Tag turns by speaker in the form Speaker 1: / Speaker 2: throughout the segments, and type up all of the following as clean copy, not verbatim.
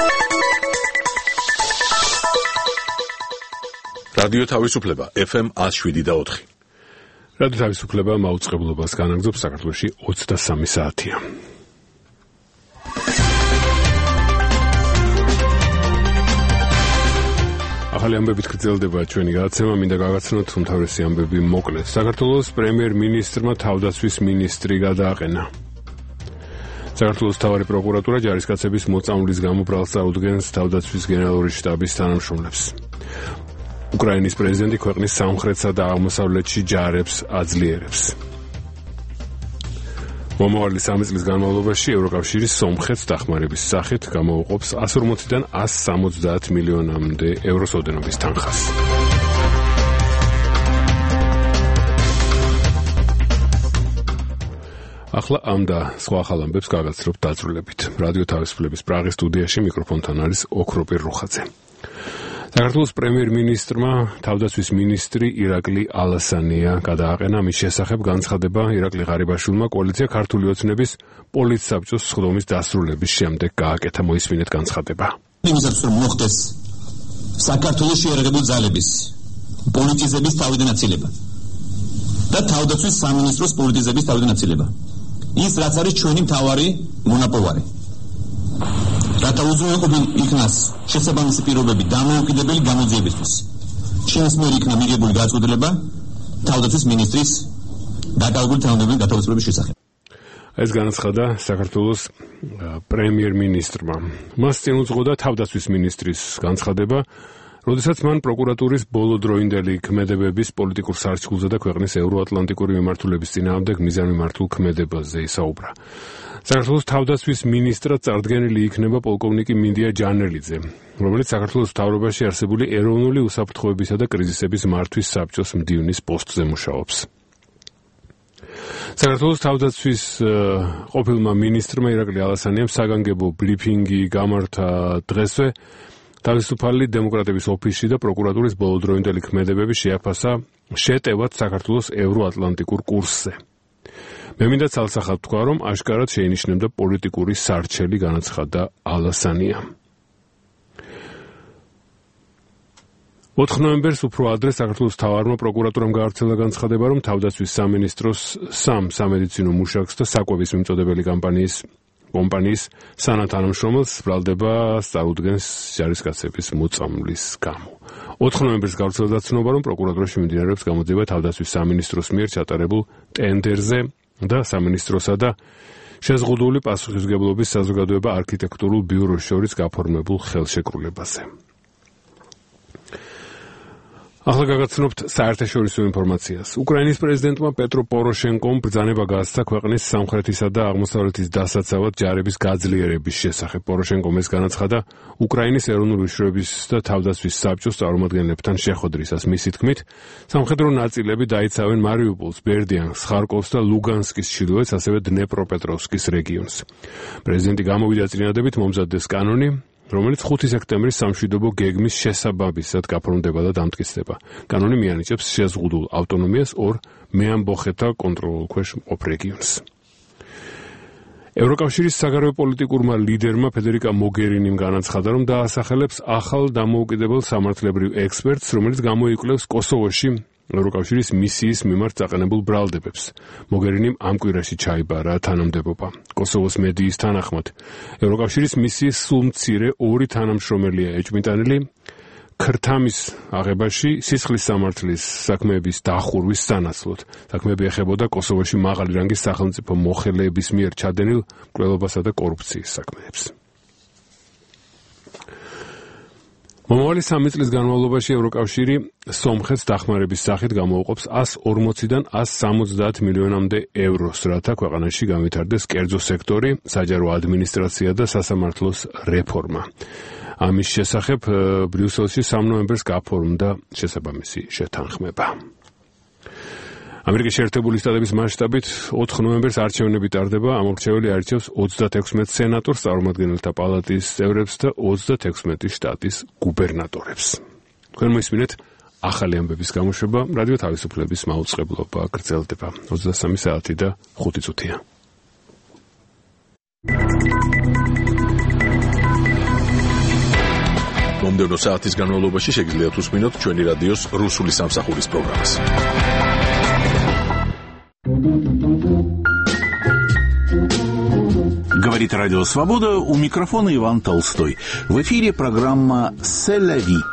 Speaker 1: რადიო თავისუფლება FM 107.4.
Speaker 2: რადიო თავისუფლება მაუწყებლობას განაგრძობს საქართველოში 23 საათია. ახალი ამბებით გრძელდება ჩვენი გადაცემა, მინდა გავაცნოთ უმთავრესი ამბები მოკლედ. საქართველოს პრემიერ-მინისტრმა თავდაცვის მინისტრი გადააყენა. საქართველოს მთავარი პროკურატურა ჯარისკაცების მოწამვლის გამო ბრალს წარუდგენს თავდაცვის გენერალური შტაბის თანამშრომლებს. უკრაინის პრეზიდენტი ქვეყნის სამხრეთსა და აღმოსავლეთში ჯარებს აძლიერებს. მომავალი 3 წლის განმავლობაში ევროკავშირის სომხეთს დახმარების სახით გამოუყოფს 140-დან 170 მილიონამდე ევროს ოდენობის თანხას. ახლა ამ და სხვა ახალ ამბებს გაგაცნობთ დაწვრილებით. რადიო თავისუფლების პრაღის სტუდიაში მიკროფონთან არის ოქროპირ რუხაძე. საქართველოს პრემიერ-მინისტრმა თავდაცვის მინისტრი ირაკლი ალასანია გადააყენა. მის შესახებ განცხადება ირაკლი ღარიბაშვილმა კოალიცია ქართული ოცნების პოლიტსაბჭოს სხდომის დასრულების შემდეგ გააკეთა. მოისმინეთ განცხადება.
Speaker 3: იმისაც რომ მოხდეს საქართველოს შეერაგებულ ძალების პოლიტიზების თავიდან აცილება და თავდაცვის სამინისტროს პოლიტიზების თავიდან აცილება. ის რაც არის ჩვენი მთავარი მონაპოვარი. რათა უზრუნველყოფილ იქნას შესაბამისი პირობები დამოუკიდებელი გამოძიებისთვის. ჩვენს მიერ იქნა მიღებული გაწყვეტილება თავდაცვის მინისტრის დაკავებული თანამდებობის გათავისუფლების შესახებ.
Speaker 2: ეს განაცხადა საქართველოს პრემიერ-მინისტრმა. მას წინ უძღოდა თავდაცვის მინისტრის განცხადება, როდესაც მან პროკურატურის ბოლოდროინდელი ქმედებების პოლიტიკურ სარჩქულზე და ქვეყნის ევროატლანტიკური მიმართულების წინააღმდეგ მიზანმიმართულ ქმედებაზე ისაუბრა. საქართველოს თავდაცვის მინისტრად წარდგენილი იქნება პოლკოვნიკი მინდია ჯანელიძე, რომელიც საქართველოს მთავრობაში არსებული ეროვნული უსაფრთხოებისა და კრიზისების მართვის საბჭოს მდივნის პოსტზე მუშაობს. საქართველოს თავდაცვის ყოფილმა მინისტრმა ირაკლი ალასანიამ საგანგებო ბრიფინგი გამართა დღესვე თავისუფალი დემოკრატების ოფისში და პროკურატურის ბოლოდროინდელი ქმედებები შეაფასა შეტევად საქართველოს ევროატლანტიკურ კურსზე. მე მინდა ცალსახად თქვა, რომ აშკარად შეინიშნებდა პოლიტიკური სარჩელი, განაცხადა ალასანია. 4 ნოემბერს უფრო ადრე საქართველოს მთავარმა პროკურატურამ გაავრცელა განცხადება, რომ თავდაცვის სამინისტროს სამ სამედიცინო მუშაკს და საკვების მიმწოდებელი კომპანიის სანათანამშრომელს ბრალდება წარუდგენს ჯარისკაცების მოწამვლის გამო. 4 ნოემბერს გავრცელა დაცნობა, რომ პროკურატურაში მიმდინარეობს გამოძიება თავდაცვის სამინისტროს მიერ ჩატარებულ ტენდერზე და სამინისტროსა და შეზღუდული პასუხისმგებლობის საზოგადოება არქიტექტურულ ბიუროს შორის გაფორმებულ ხელშეკრულებაზე. ახლა გაგაცნობთ საერთაშორისო ინფორმაციას. უკრაინის პრეზიდენტმა პეტრო პოროშენკომ ბრძანება გასცა ქვეყნის სამხრეთისა და აღმოსავლეთის დასაცავად ჯარების გაძლიერების შესახებ. პოროშენკომ ეს განაცხადა უკრაინის ეროვნული უშუალოების და თავდაცვის საბჭოს წარმომადგენლებთან შეხვედრისას. მისი თქმით, სამხედრო ნაწილები დაიცავენ მარიუპოლს, ბერდიანსკს, ხარკოვს და ლუგანსკის ჩრდილოეთს, ასევე დნეპროპეტროვსკის რეგიონს. პრეზიდენტი გამოვიდა წინადებით მომზადდეს კანონი, რომელიც 5 სექტემბრის სამშვიდობო გეგმის შესაბამისად გაფორმდება და დამტკიცდება. კანონი მიანიჭებს შეზღუდულ ავტონომიას 2 მეამბოხეთა კონტროლის ქვეშ მყოფ რეგიონს. ევროკავშირის საგარეო პოლიტიკურმა ლიდერმა ფედერიკა მოგერინიმ განაცხადა, რომ დაასახელებს ახალ დამოუკიდებელ სამართლებრივ ექსპერტს, რომელიც გამოიკვლევს კოსოვოში ევროკავშირის მისიის მიმართ წაყენებულ ბრალდებებს. მოგერინიმ ამ კვირაში ჩაიბარა თანამდებობა. კოსოვოს მედიის თანახმად, ევროკავშირის მისიის სულ მცირე 2 თანამშრომელია ეჭვმიტანილი ქრთამის აღებაში სისხლის სამართლის საქმეების დახურვის სანაცვლოდ. საქმეები ეხებოდა კოსოვოში მაღალი რანგის სახელმწიფო მოხელეების მიერ ჩადენილ მკვლელობასა და კორუფციის საქმეებს. მომავალი 3 წლის განმავლობაში ევროკავშირი სომხეთს დახმარების სახით გამოუყოფს 140-დან 170 მილიონამდე ევროს, რათა ქვეყანაში განვითარდეს კერძო სექტორი, საჯარო ადმინისტრაცია და სასამართლოს რეფორმა. ამის შესახებ ბრიუსელში 3 ნოემბერს გაფორმდა შესაბამისი შეთანხმება. ამერიკის შეერთებული შტატების მასშტაბით 4 ნოემბერს არჩევნები ტარდება. ამორჩეველი არჩევს 36 სენატორს, წარმომადგენელთა პალატის წევრებს და 36 შტატის გუბერნატორებს. თქვენ მოისმინეთ ახალი ამბების გამოშვება. რადიო თავისუფლების მაუწყებლობა გრძელდება 23 საათი და 5 წუთია.
Speaker 1: მომდევნო საათის განმავლობაში შეგიძლიათ უსმინოთ ჩვენი რადიოს რუსული სამსახურის პროგრამას.
Speaker 4: Говорит Радио Свобода, у микрофона Иван Толстой. В эфире программа «C'est la vie».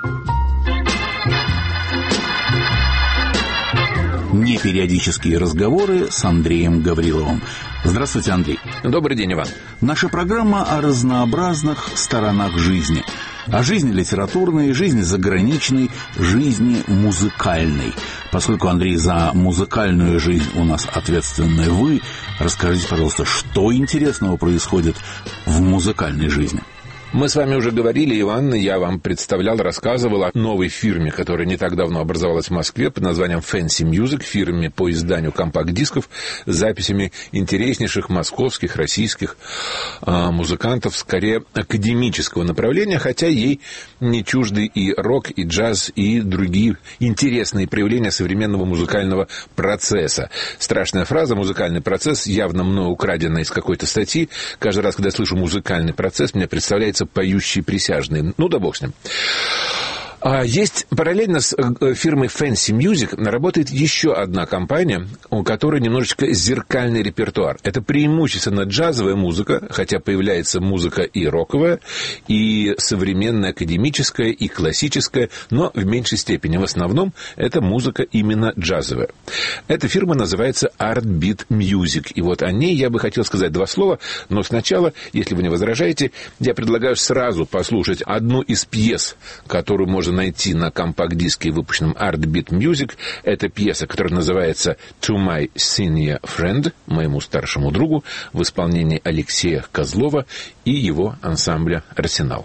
Speaker 4: Непериодические разговоры с Андреем Гавриловым. Здравствуйте, Андрей.
Speaker 5: Добрый день, Иван.
Speaker 4: Наша программа о разнообразных сторонах жизни. О жизни литературной, жизни заграничной, жизни музыкальной. Поскольку, Андрей, за музыкальную жизнь у нас ответственны вы, расскажите, пожалуйста, что интересного происходит в музыкальной жизни?
Speaker 5: Мы с вами уже говорили, Иван, я вам представлял, рассказывал о новой фирме, которая не так давно образовалась в Москве под названием Fancy Music, фирме по изданию компакт-дисков с записями интереснейших московских, российских музыкантов, скорее академического направления, хотя ей не чужды и рок, и джаз, и другие интересные проявления современного музыкального процесса. Страшная фраза «музыкальный процесс», явно мною украденная из какой-то статьи. Каждый раз, когда я слышу «музыкальный процесс», мне представляется поющие присяжные. Ну да бог с ним. Есть параллельно с фирмой Fancy Music работает еще одна компания, у которой немножечко зеркальный репертуар. Это преимущественно джазовая музыка, хотя появляется музыка и роковая, и современная академическая, и классическая, но в меньшей степени. В основном это музыка именно джазовая. Эта фирма называется Artbeat Music. И вот о ней я бы хотел сказать два слова, но сначала, если вы не возражаете, я предлагаю сразу послушать одну из пьес, которую можно найти на компакт-диске, выпущенном Artbeat Music. Это пьеса, которая называется «To My Senior Friend», моему старшему другу, в исполнении Алексея Козлова и его ансамбля «Арсенал».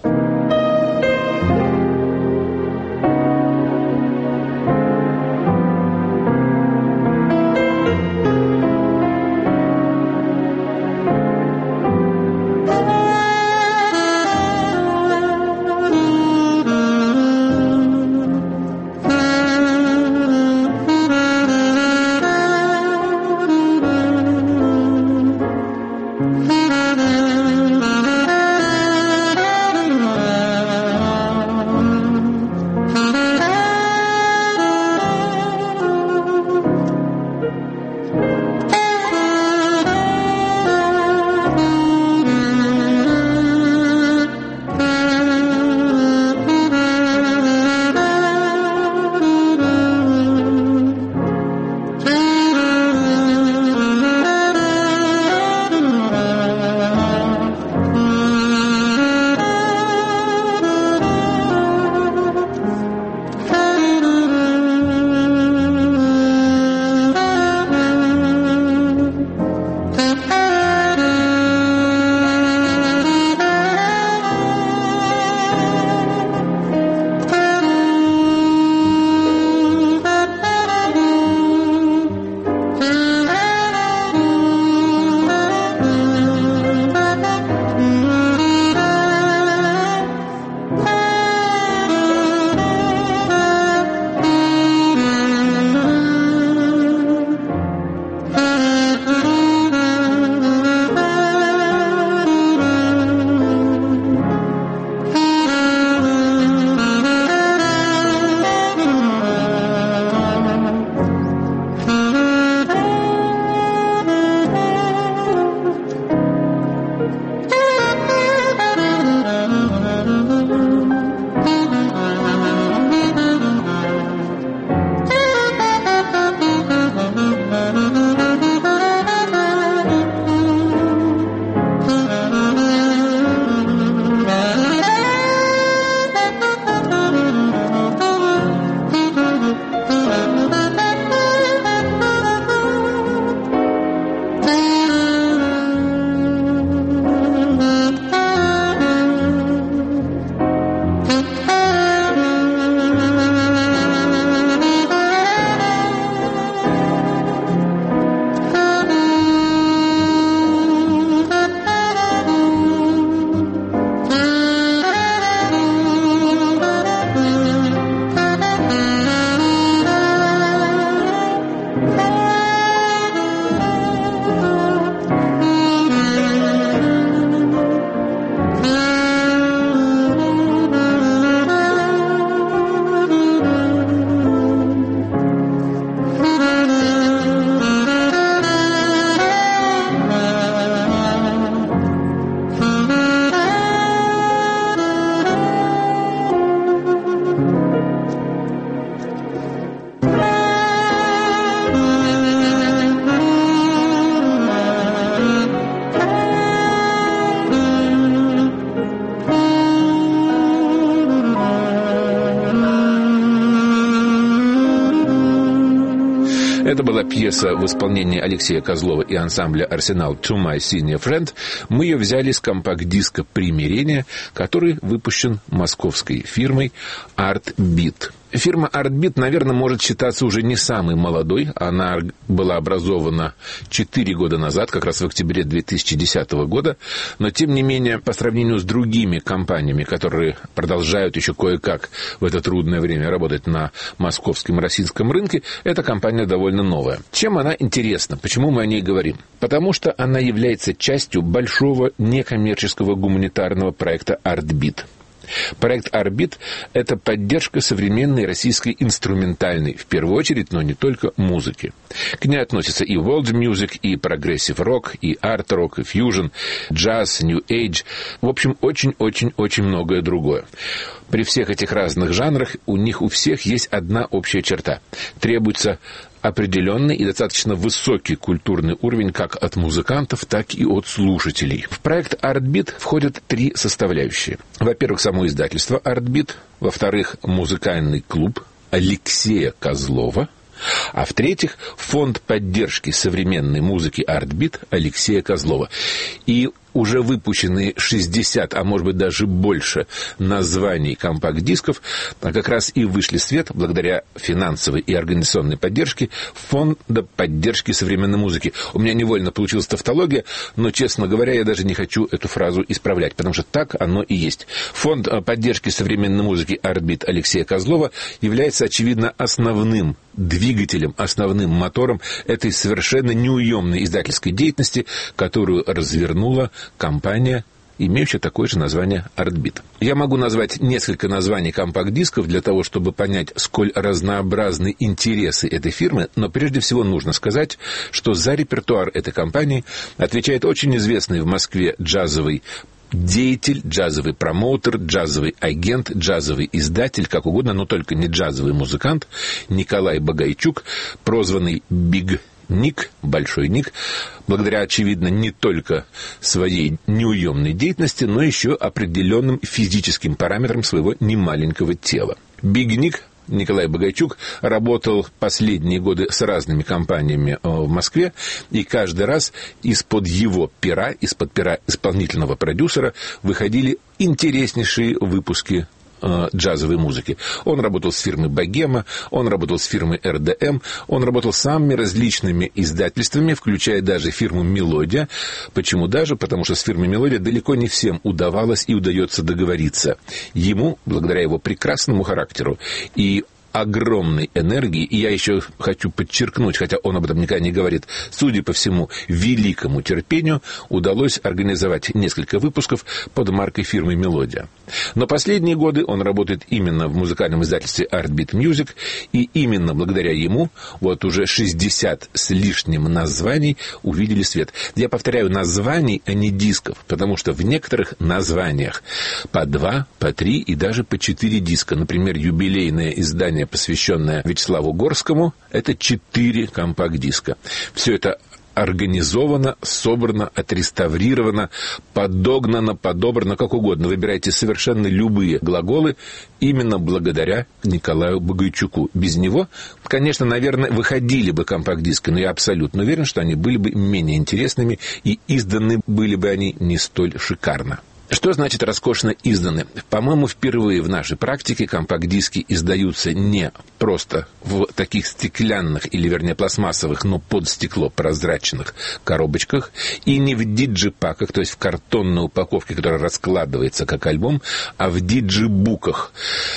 Speaker 5: Это была пьеса в исполнении Алексея Козлова и ансамбля «Арсенал» «To My Senior Friend». Мы ее взяли с компакт-диска «Примирение», который выпущен московской фирмой «Артбит». Фирма «Артбит», наверное, может считаться уже не самой молодой. Она была образована 4 года назад, как раз в октябре 2010 года. Но, тем не менее, по сравнению с другими компаниями, которые продолжают еще кое-как в это трудное время работать на московском и российском рынке, эта компания довольно новая. Чем она интересна? Почему мы о ней говорим? Потому что она является частью большого некоммерческого гуманитарного проекта «Артбит». Проект «Артбит» — это поддержка современной российской инструментальной, в первую очередь, но не только, музыки. К ней относятся и world music, и прогрессив рок, и арт-рок, и фьюжн, джаз, new age. В общем, очень-очень-очень многое другое. При всех этих разных жанрах у них у всех есть одна общая черта. Требуется определенный и достаточно высокий культурный уровень как от музыкантов, так и от слушателей. В проект «Артбит» входят 3 составляющие. Во-первых, само издательство «Артбит», во-вторых, музыкальный клуб Алексея Козлова, а в-третьих, фонд поддержки современной музыки «Артбит» Алексея Козлова. И уже выпущенные 60, а может быть даже больше названий компакт-дисков как раз и вышли в свет благодаря финансовой и организационной поддержке Фонда поддержки современной музыки. У меня невольно получилась тавтология, но, честно говоря, я даже не хочу эту фразу исправлять, потому что так оно и есть. Фонд поддержки современной музыки «Артбит» Алексея Козлова является, очевидно, основным двигателем, основным мотором этой совершенно неуемной издательской деятельности, которую развернула компания, имеющая такое же название «Артбит». Я могу назвать несколько названий компакт-дисков для того, чтобы понять, сколь разнообразны интересы этой фирмы, но прежде всего нужно сказать, что за репертуар этой компании отвечает очень известный в Москве джазовый деятель, джазовый промоутер, джазовый агент, джазовый издатель, как угодно, но только не джазовый музыкант, Николай Богайчук, прозванный «Биг Ник», Большой Ник, благодаря, очевидно, не только своей неуемной деятельности, но еще определенным физическим параметрам своего немаленького тела. Биг Ник, Николай Богайчук, работал последние годы с разными компаниями в Москве, и каждый раз из-под его пера, из-под пера исполнительного продюсера выходили интереснейшие выпуски джазовой музыки. Он работал с фирмой «Богема», он работал с фирмой «РДМ», он работал с самыми различными издательствами, включая даже фирму «Мелодия». Почему даже? Потому что с фирмой «Мелодия» далеко не всем удавалось и удается договориться. Ему, благодаря его прекрасному характеру и огромной энергии, и я еще хочу подчеркнуть, хотя он об этом никогда не говорит, судя по всему, великому терпению удалось организовать несколько выпусков под маркой фирмы «Мелодия». Но последние годы он работает именно в музыкальном издательстве «Артбит Music», и именно благодаря ему вот уже 60 с лишним названий увидели свет. Я повторяю, названий, а не дисков, потому что в некоторых названиях по 2, по 3 и даже по 4 диска. Например, юбилейное издание, посвященное Вячеславу Горскому, это 4 компакт-диска. Все это организовано, собрано, отреставрировано, подогнано, подобрано, как угодно. Выбирайте совершенно любые глаголы именно благодаря Николаю Богайчуку. Без него, конечно, наверное, выходили бы компакт-диски, но я абсолютно уверен, что они были бы менее интересными и изданы были бы они не столь шикарно. Что значит роскошно изданы? По-моему, впервые в нашей практике компакт-диски издаются не просто в таких стеклянных, или вернее пластмассовых, но под стекло прозрачных коробочках, и не в диджипаках, то есть в картонной упаковке, которая раскладывается как альбом, а в диджибуках.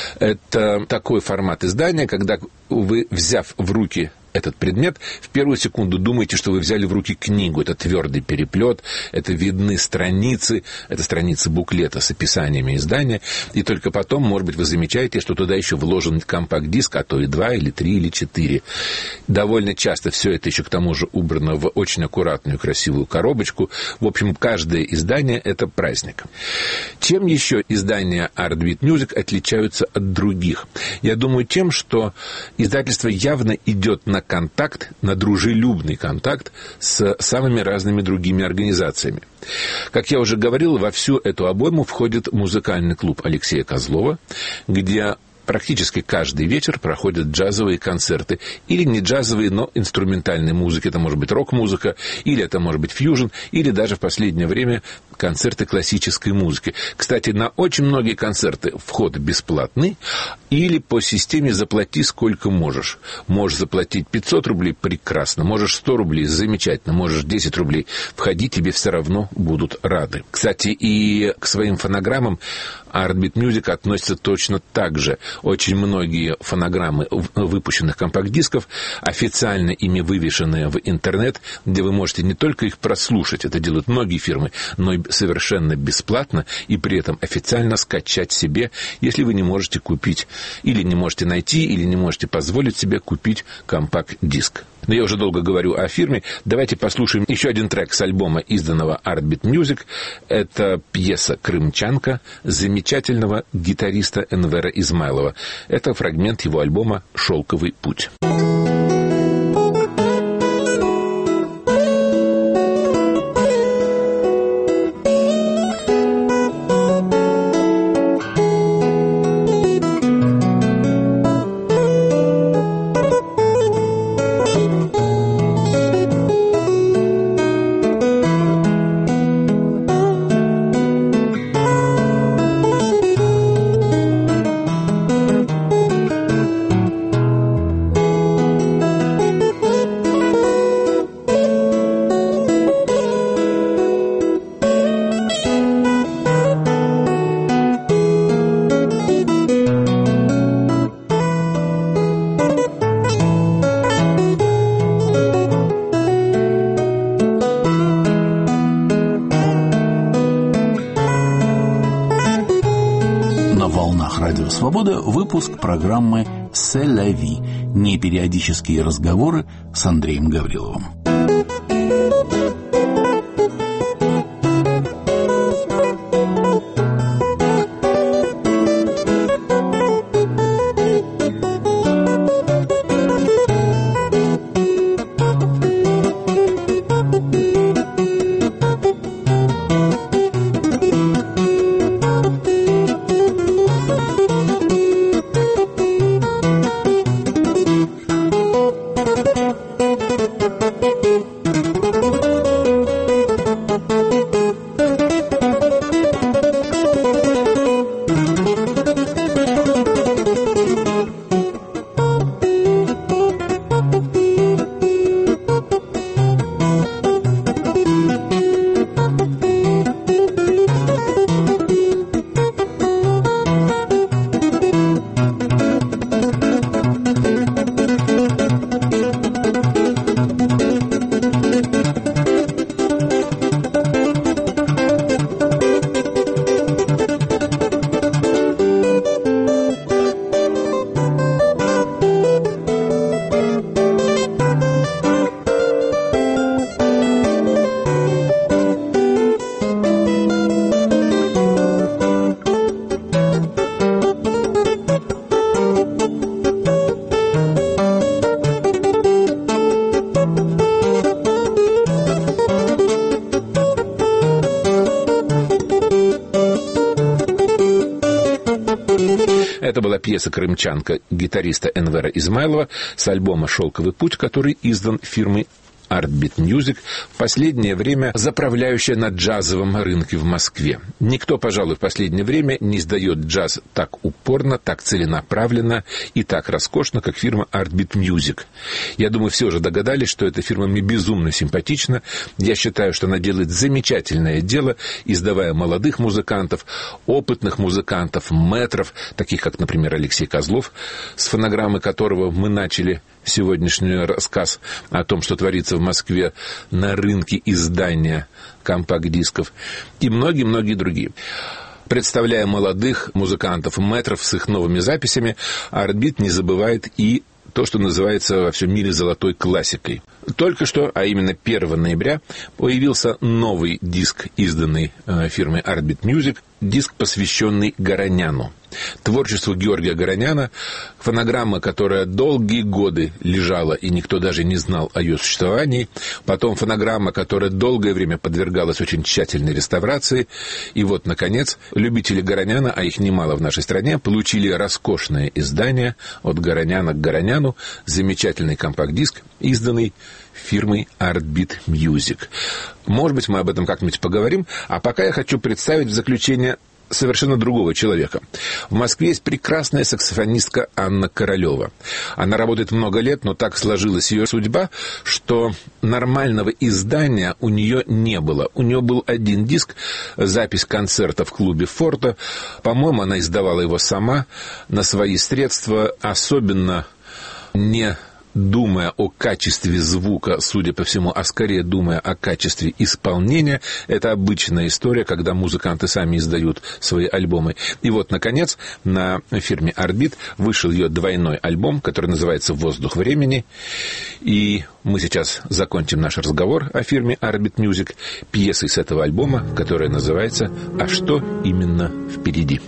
Speaker 5: Это такой формат издания, когда вы, взяв в руки этот предмет, в первую секунду думаете, что вы взяли в руки книгу. Это твердый переплет, это видны страницы, это страницы буклета с описаниями издания, и только потом, может быть, вы замечаете, что туда еще вложен компакт-диск, а то и 2, или 3, или 4. Довольно часто все это еще к тому же убрано в очень аккуратную, красивую коробочку. В общем, каждое издание — это праздник. Чем еще издания Артбит Music отличаются от других? Я думаю, тем, что издательство явно идет на контакт, на дружелюбный контакт с самыми разными другими организациями. Как я уже говорил, во всю эту обойму входит музыкальный клуб Алексея Козлова, где практически каждый вечер проходят джазовые концерты. Или не джазовые, но инструментальные музыки. Это может быть рок-музыка, или это может быть фьюжн, или даже в последнее время концерты классической музыки. Кстати, на очень многие концерты вход бесплатный или по системе «заплати сколько можешь». Можешь заплатить 500 рублей – прекрасно, можешь 100 рублей – замечательно, можешь 10 рублей. Входи, тебе все равно будут рады. Кстати, и к своим фонограммам Artbeat Music относится точно так же. Очень многие фонограммы выпущенных компакт-дисков официально ими вывешены в интернет, где вы можете не только их прослушать, это делают многие фирмы, но и совершенно бесплатно, и при этом официально скачать себе, если вы не можете купить, или не можете найти, или не можете позволить себе купить компакт-диск. Но я уже долго говорю о фирме. Давайте послушаем еще один трек с альбома, изданного Artbeat Music. Это пьеса «Крымчанка» замечательного гитариста Энвера Измайлова. Это фрагмент его альбома «Шелковый путь».
Speaker 4: Радио Свобода, выпуск программы «C'est la vie», непериодические разговоры с Андреем Гавриловым.
Speaker 5: Это была пьеса «Крымчанка» гитариста Энвера Измайлова с альбома «Шелковый путь», который издан фирмой Artbeat Music, в последнее время заправляющая на джазовом рынке в Москве. Никто, пожалуй, в последнее время не издает джаз так упорно, так целенаправленно и так роскошно, как фирма Artbeat Music. Я думаю, все уже догадались, что эта фирма мне безумно симпатична. Я считаю, что она делает замечательное дело, издавая молодых музыкантов, опытных музыкантов, мэтров, таких как, например, Алексей Козлов, с фонограммы которого мы начали сегодняшний рассказ о том, что творится в Москве на рынке издания компакт-дисков, и многие-многие другие. Представляя молодых музыкантов, мэтров с их новыми записями, Artbeat не забывает и то, что называется во всем мире золотой классикой. Только что, а именно 1 ноября, появился новый диск, изданный фирмой Artbeat Music. диск, посвященный Гораняну. Творчеству Георгия Гораняна, фонограмма, которая долгие годы лежала, и никто даже не знал о ее существовании. Потом фонограмма, которая долгое время подвергалась очень тщательной реставрации. И вот, наконец, любители Гораняна, а их немало в нашей стране, получили роскошное издание «От Гораняна к Гораняну», замечательный компакт-диск, изданный фирмой Artbeat Music. Может быть, мы об этом как-нибудь поговорим. А пока я хочу представить в заключение совершенно другого человека. В Москве есть прекрасная саксофонистка Анна Королева. Она работает много лет, но так сложилась ее судьба, что нормального издания у нее не было. У нее был один диск, запись концерта в клубе «Форта». По-моему, она издавала его сама на свои средства, особенно не думая о качестве звука, судя по всему, а скорее думая о качестве исполнения. Это обычная история, когда музыканты сами издают свои альбомы. И вот, наконец, на фирме Artbeat вышел ее двойной альбом, который называется «Воздух времени». И мы сейчас закончим наш разговор о фирме Artbeat Music пьесой с этого альбома, которая называется «А что именно впереди?».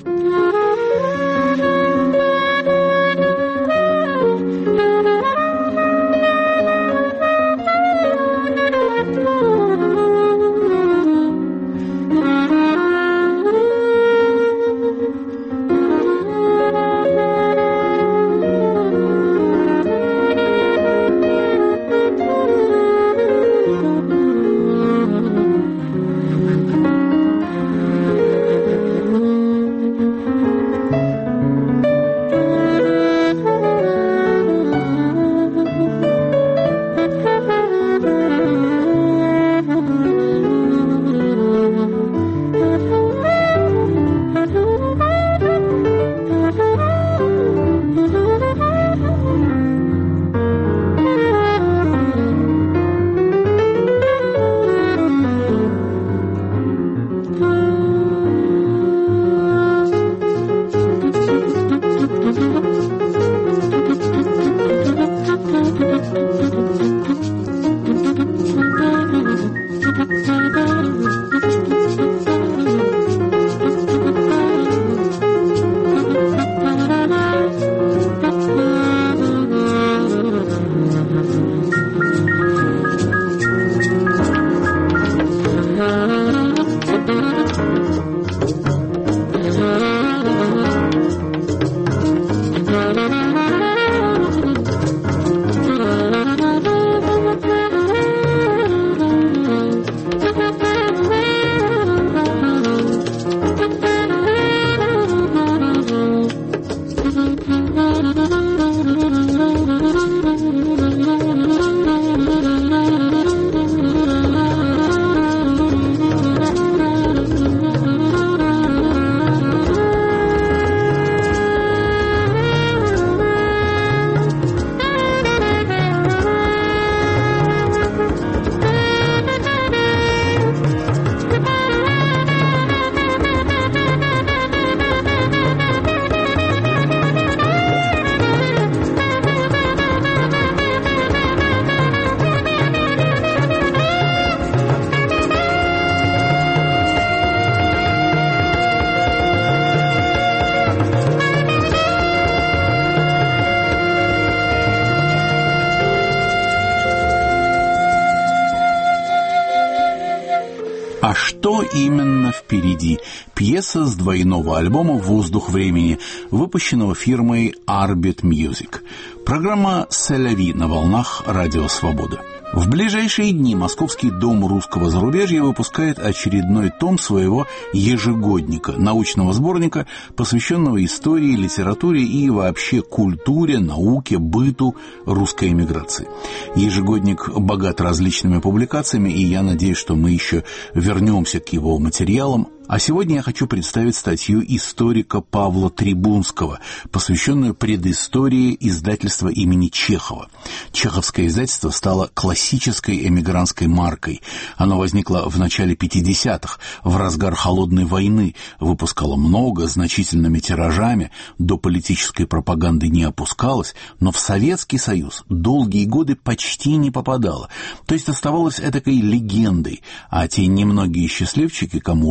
Speaker 4: А что именно впереди? Пьеса с двойного альбома «Воздух времени», выпущенного фирмой Artbeat Music. Программа «Сель-ля-ви» на волнах Радио Свобода. В ближайшие дни Московский дом русского зарубежья выпускает очередной том своего ежегодника, научного сборника, посвященного истории, литературе и вообще культуре, науке, быту русской эмиграции. Ежегодник богат различными публикациями, и я надеюсь, что мы еще вернемся к его материалам. А сегодня я хочу представить статью историка Павла Трибунского, посвященную предыстории издательства имени Чехова. Чеховское издательство стало классической эмигрантской маркой. Оно возникло в начале 50-х, в разгар Холодной войны, выпускало много, значительными тиражами, до политической пропаганды не опускалось, но в Советский Союз долгие годы почти не попадало, то есть оставалось этакой легендой, а те немногие счастливчики, кому удавалось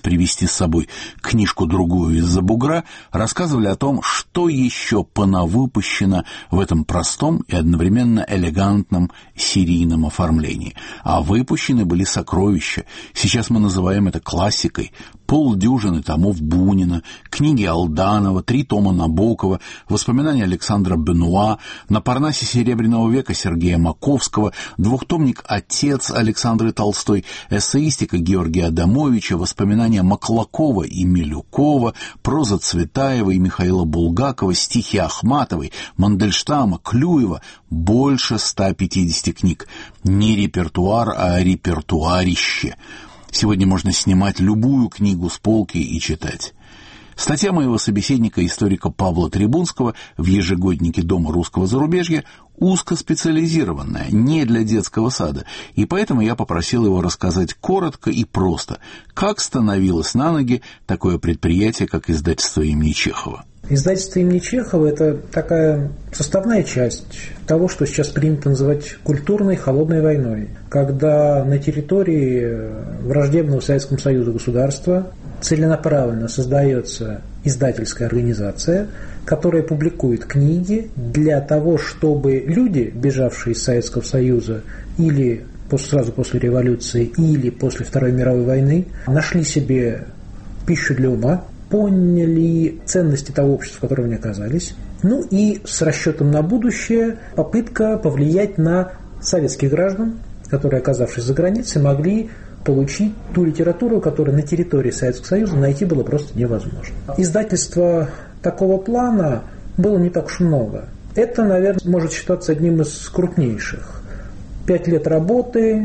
Speaker 4: привезти с собой книжку-другую из-за бугра, рассказывали о том, что еще понавыпущено в этом простом и одновременно элегантном серийном оформлении. А выпущены были сокровища. Сейчас мы называем это классикой. Полдюжины томов Бунина, книги Алданова, 3 тома Набокова, воспоминания Александра Бенуа, на Парнасе Серебряного века Сергея Маковского, 2-томник «Отец» Александры Толстой, эссеистика Георгия Адамовича, воспоминания Маклакова и Милюкова, проза Цветаева и Михаила Булгакова, стихи Ахматовой, Мандельштама, Клюева. Больше 150 книг. Не репертуар, а репертуарище. Сегодня можно снимать любую книгу с полки и читать. Статья моего собеседника, историка Павла Трибунского, в ежегоднике Дома русского зарубежья узкоспециализированная, не для детского сада, и поэтому я попросил его рассказать коротко и просто, как становилось на ноги такое предприятие, как издательство имени Чехова.
Speaker 6: Издательство имени Чехова – это такая составная часть того, что сейчас принято называть культурной холодной войной, когда на территории враждебного Советскому Союзу государства целенаправленно создается издательская организация, которая публикует книги для того, чтобы люди, бежавшие из Советского Союза или сразу после революции, или после Второй мировой войны, нашли себе пищу для ума, поняли ценности того общества, в котором они оказались, ну и с расчетом на будущее попытка повлиять на советских граждан, которые, оказавшись за границей, могли получить ту литературу, которую на территории Советского Союза найти было просто невозможно. Издательства такого плана было не так уж много. Это, наверное, может считаться одним из крупнейших. 5 лет работы,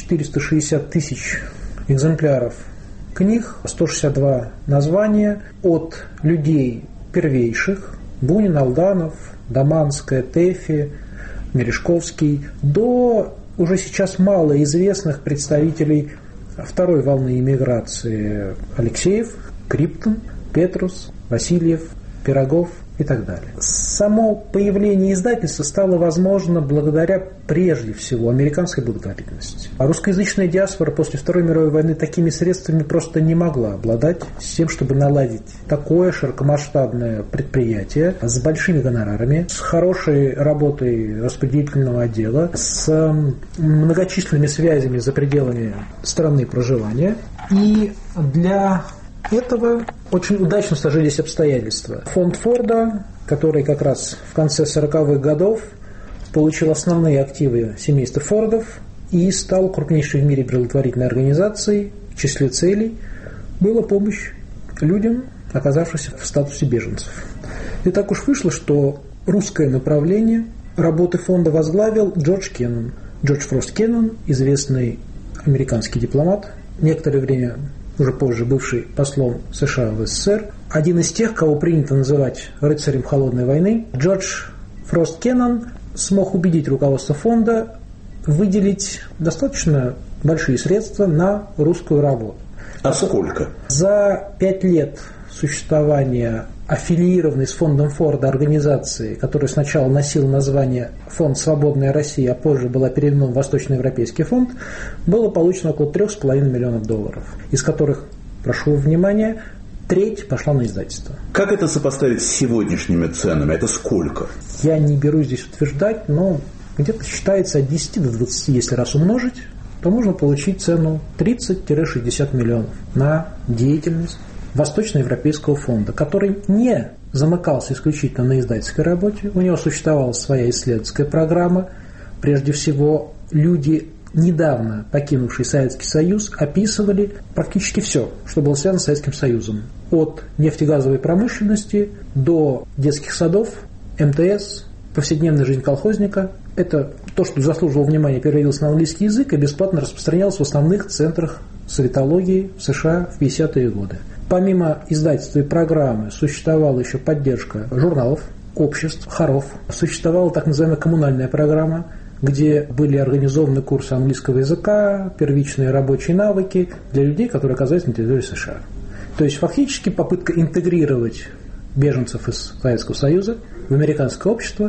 Speaker 6: 460 тысяч экземпляров книг, 162 названия от людей первейших, Бунин, Алданов, Даманская, Тэфи, Мережковский, до уже сейчас малоизвестных представителей второй волны иммиграции: Алексеев, Криптон, Петрус, Васильев, Пирогов и так далее. Само появление издательства стало возможно благодаря прежде всего американской благотворительности. А русскоязычная диаспора после Второй мировой войны такими средствами просто не могла обладать с тем, чтобы наладить такое широкомасштабное предприятие с большими гонорарами, с хорошей работой распределительного отдела, с многочисленными связями за пределами страны проживания. И для этого очень удачно сложились обстоятельства. Фонд Форда, который как раз в конце 40-х годов получил основные активы семейства Фордов и стал крупнейшей в мире благотворительной организацией, в числе целей была помощь людям, оказавшимся в статусе беженцев. И так уж вышло, что русское направление работы фонда возглавил Джордж Кеннон. Джордж Фрост Кеннон, известный американский дипломат, некоторое время уже позже бывший послом США в СССР, один из тех, кого принято называть рыцарем холодной войны. Джордж Фрост Кеннон смог убедить руководство фонда выделить достаточно большие средства на русскую работу.
Speaker 4: А сколько?
Speaker 6: За 5 лет существования аффилированной с фондом Форда организации, которая сначала носила название «Фонд Свободная Россия», а позже была переименована в Восточноевропейский фонд, было получено около $3,5 миллионов, из которых, прошу внимания, треть пошла на издательство.
Speaker 4: Как это сопоставить с сегодняшними ценами? Это сколько?
Speaker 6: Я не берусь здесь утверждать, но где-то считается от 10 до 20, если раз умножить, то можно получить цену 30-60 миллионов на деятельность Восточноевропейского фонда, который не замыкался исключительно на издательской работе. У него существовала своя исследовательская программа. Прежде всего, люди, недавно покинувшие Советский Союз, описывали практически все, что было связано с Советским Союзом. От нефтегазовой промышленности до детских садов, МТС, повседневная жизнь колхозника. Это то, что заслуживало внимания, переводилось на английский язык и бесплатно распространялось в основных центрах советологии в США в 50-е годы. Помимо издательства и программы существовала еще поддержка журналов, обществ, хоров. Существовала так называемая коммунальная программа, где были организованы курсы английского языка, первичные рабочие навыки для людей, которые оказались на территории США. То есть фактически попытка интегрировать беженцев из Советского Союза в американское общество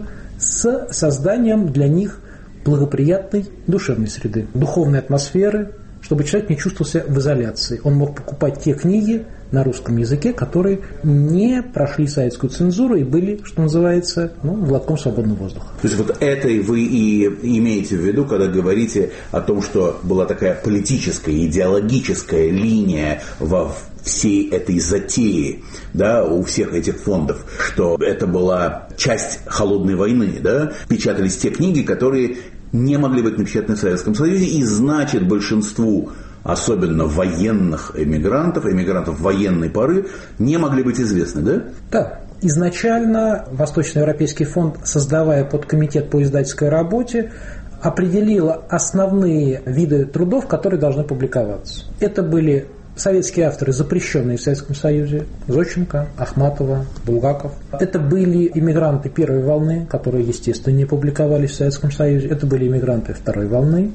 Speaker 6: с созданием для них благоприятной душевной среды, духовной атмосферы, чтобы человек не чувствовал себя в изоляции. Он мог покупать те книги на русском языке, которые не прошли советскую цензуру и были, что называется, глотком свободного воздуха.
Speaker 4: То есть вот это вы и имеете в виду, когда говорите о том, что была такая политическая, идеологическая линия во всей этой затеи, да, у всех этих фондов, что это была часть холодной войны, да, печатались те книги, которые не могли быть напечатаны в Советском Союзе, и значит большинству, особенно военных эмигрантов военной поры, не могли быть известны, да?
Speaker 6: Да. Изначально Восточноевропейский фонд, создавая подкомитет по издательской работе, определил основные виды трудов, которые должны публиковаться. Это были советские авторы, запрещенные в Советском Союзе: Зощенко, Ахматова, Булгаков. Это были иммигранты первой волны, которые, естественно, не публиковались в Советском Союзе. Это были иммигранты второй волны.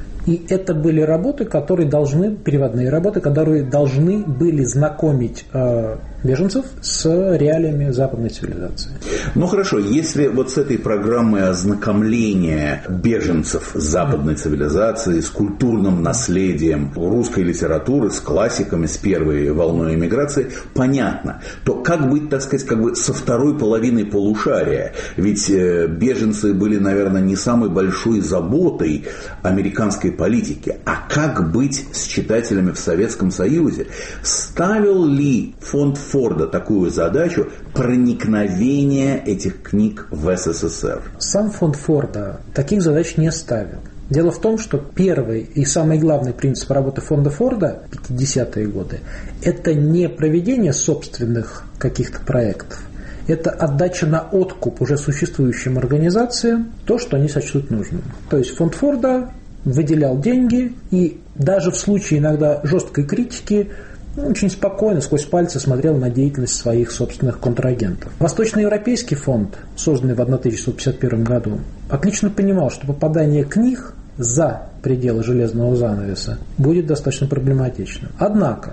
Speaker 6: И это были работы, переводные работы, которые должны были знакомить беженцев с реалиями западной цивилизации.
Speaker 4: Ну хорошо, если вот с этой программой ознакомления беженцев с западной цивилизацией, с культурным наследием русской литературы, с классиками, с первой волной эмиграции, понятно, то как быть, так сказать, со второй половиной полушария? Ведь беженцы были, наверное, не самой большой заботой американской политики. А как быть с читателями в Советском Союзе? Ставил ли фонд Форда такую задачу проникновения этих книг в СССР?
Speaker 6: Сам фонд Форда таких задач не ставил. Дело в том, что первый и самый главный принцип работы фонда Форда в 50-е годы – это не проведение собственных каких-то проектов, это отдача на откуп уже существующим организациям то, что они сочтут нужным. То есть фонд Форда выделял деньги и даже в случае иногда жесткой критики очень спокойно сквозь пальцы смотрел на деятельность своих собственных контрагентов. Восточноевропейский фонд, созданный в 1951 году, отлично понимал, что попадание книг за пределы железного занавеса будет достаточно проблематичным. Однако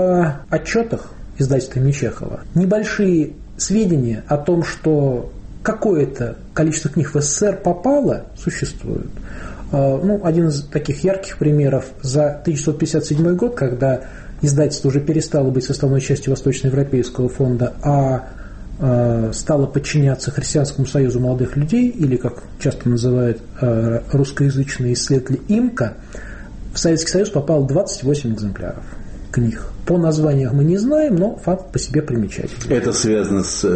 Speaker 6: в отчетах издательства Нечехова небольшие сведения о том, что какое-то количество книг в СССР попало, существуют. Один из таких ярких примеров за 1957 год, когда издательство уже перестало быть составной частью Восточноевропейского фонда, а стало подчиняться Христианскому союзу молодых людей, или, как часто называют русскоязычные исследователи, ИМКО, в Советский Союз попало 28 экземпляров книг. По названиям мы не знаем, но факт по себе примечательный.
Speaker 4: Это связано с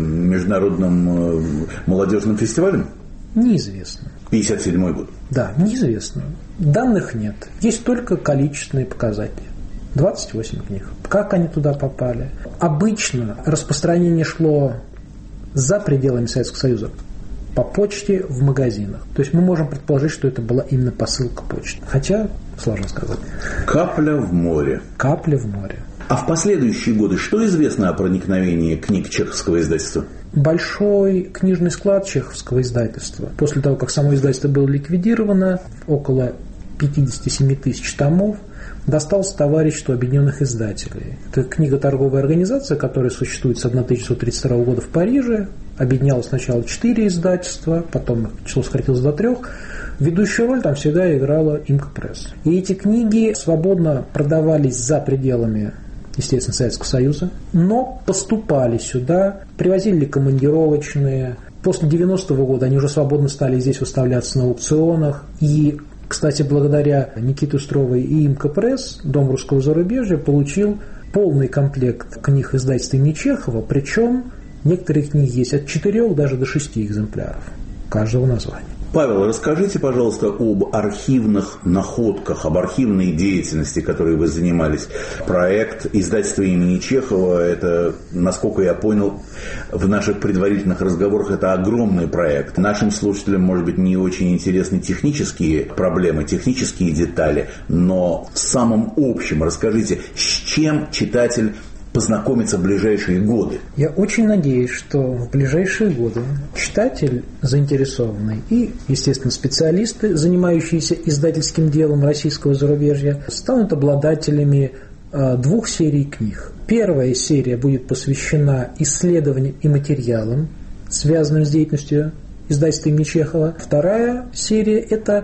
Speaker 4: международным молодежным фестивалем?
Speaker 6: Неизвестно.
Speaker 4: 57 год?
Speaker 6: Да, неизвестно. Данных нет. Есть только количественные показатели. 28 книг. Как они туда попали? Обычно распространение шло за пределами Советского Союза по почте в магазинах. То есть мы можем предположить, что это была именно посылка почты. Хотя сложно сказать.
Speaker 4: Капля в море.
Speaker 6: Капля в море.
Speaker 4: А в последующие годы что известно о проникновении книг чеховского издательства?
Speaker 6: Большой книжный склад чеховского издательства. После того, как само издательство было ликвидировано, около 57 тысяч томов, достался товариществу объединенных издателей. Это книго-торговая организация, которая существует с 1932 года в Париже. Объединяла сначала 4 издательства, потом число сократилось до 3. Ведущую роль там всегда играла Имко Пресс. И эти книги свободно продавались за пределами, естественно, Советского Союза, но поступали сюда, привозили командировочные. После 90-го года они уже свободно стали здесь выставляться на аукционах. И, кстати, благодаря Никите Устровой и Имко Пресс Дом русского зарубежья получил полный комплект книг издательства Нечехова, причем некоторые книги есть от 4 даже до 6 экземпляров каждого названия.
Speaker 4: Павел, расскажите, пожалуйста, об архивных находках, об архивной деятельности, которой вы занимались. Проект издательства имени Чехова, это, насколько я понял, в наших предварительных разговорах, это огромный проект. Нашим слушателям, может быть, не очень интересны технические проблемы, технические детали, но в самом общем расскажите, с чем читатель познакомиться в ближайшие годы?
Speaker 6: Я очень надеюсь, что в ближайшие годы читатель заинтересованный и, естественно, специалисты, занимающиеся издательским делом российского зарубежья, станут обладателями 2 серий книг. Первая серия будет посвящена исследованиям и материалам, связанным с деятельностью издательства имени Чехова. Вторая серия – это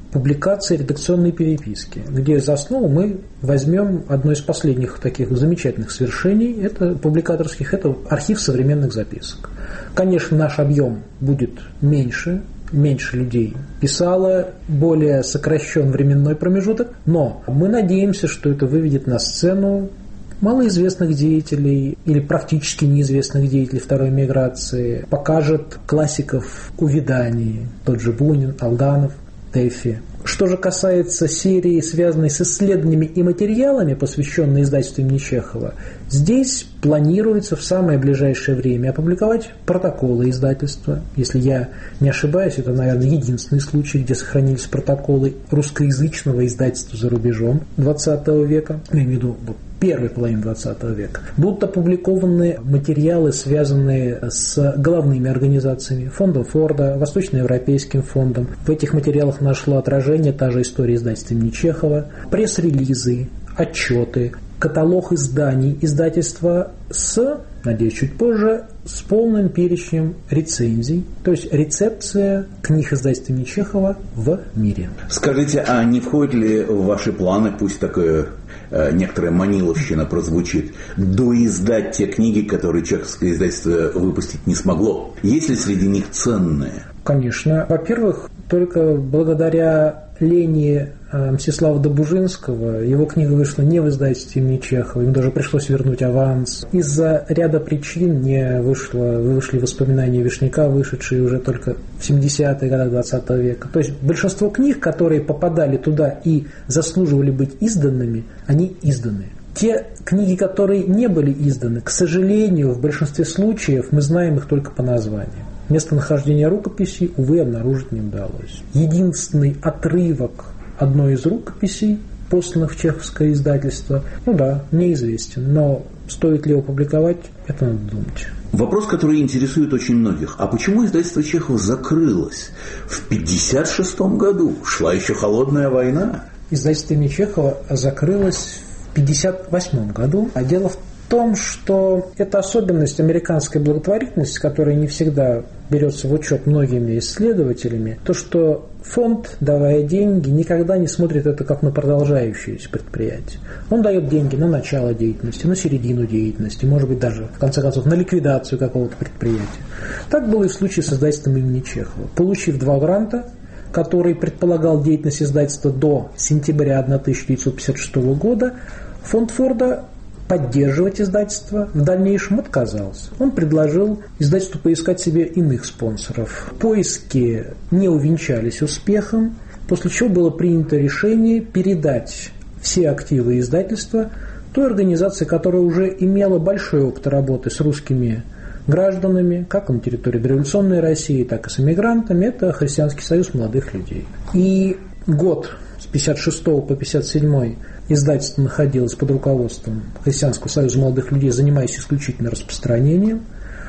Speaker 6: публикации редакционной переписки, где за основу мы возьмем одно из последних таких замечательных свершений, это публикаторских, это архив современных записок. Конечно, наш объем будет меньше людей писало, более сокращен временной промежуток, но мы надеемся, что это выведет на сцену малоизвестных деятелей или практически неизвестных деятелей второй миграции, покажет классиков увяданий, тот же Бунин, Алданов, Тэффи. Что же касается серии, связанной с исследованиями и материалами, посвященной издательству имени Чехова, здесь планируется в самое ближайшее время опубликовать протоколы издательства. Если я не ошибаюсь, это, наверное, единственный случай, где сохранились протоколы русскоязычного издательства за рубежом XX века, я имею в виду первой половины XX века. Будут опубликованы материалы, связанные с головными организациями, фондом Форда, Восточноевропейским фондом. В этих материалах нашло отражение та же история издательства имени Чехова, пресс-релизы, отчеты, каталог изданий издательства с, надеюсь, чуть позже, с полным перечнем рецензий, то есть рецепция книг издательства имени Чехова в мире.
Speaker 4: Скажите, а не входит ли в ваши планы, пусть такое некоторая маниловщина прозвучит, доиздать те книги, которые чеховское издательство выпустить не смогло? Есть ли среди них ценные?
Speaker 6: Конечно. Во-первых, только благодаря лени Мстислава Добужинского его книга вышла не в издательстве имени Чехова, ему даже пришлось вернуть аванс. Из-за ряда причин не вышли воспоминания Вишняка, вышедшие уже только в 70-е годы 20 века. То есть большинство книг, которые попадали туда и заслуживали быть изданными, они изданы. Те книги, которые не были изданы, к сожалению, в большинстве случаев мы знаем их только по названию. Местонахождение рукописей, увы, обнаружить не удалось. Единственный отрывок одной из рукописей, посланных в чеховское издательство, неизвестен. Но стоит ли его публиковать, это надо думать.
Speaker 4: Вопрос, который интересует очень многих. А почему издательство Чехова закрылось? В 1956 году шла еще холодная война.
Speaker 6: Издательство имени Чехова закрылось в 1958 году. А дело в том, что это особенность американской благотворительности, которая не всегда берется в учет многими исследователями, то, что фонд, давая деньги, никогда не смотрит это как на продолжающееся предприятие. Он дает деньги на начало деятельности, на середину деятельности, может быть, даже, в конце концов, на ликвидацию какого-то предприятия. Так было и в случае с издательством имени Чехова. Получив 2 гранта, который предполагал деятельность издательства до сентября 1956 года, фонд Форда поддерживать издательство в дальнейшем отказался. Он предложил издательству поискать себе иных спонсоров. Поиски не увенчались успехом, после чего было принято решение передать все активы издательства той организации, которая уже имела большой опыт работы с русскими гражданами, как на территории дореволюционной России, так и с эмигрантами. Это Христианский союз молодых людей. И год с 1956 по 1957 издательство находилось под руководством Христианского союза молодых людей, занимаясь исключительно распространением.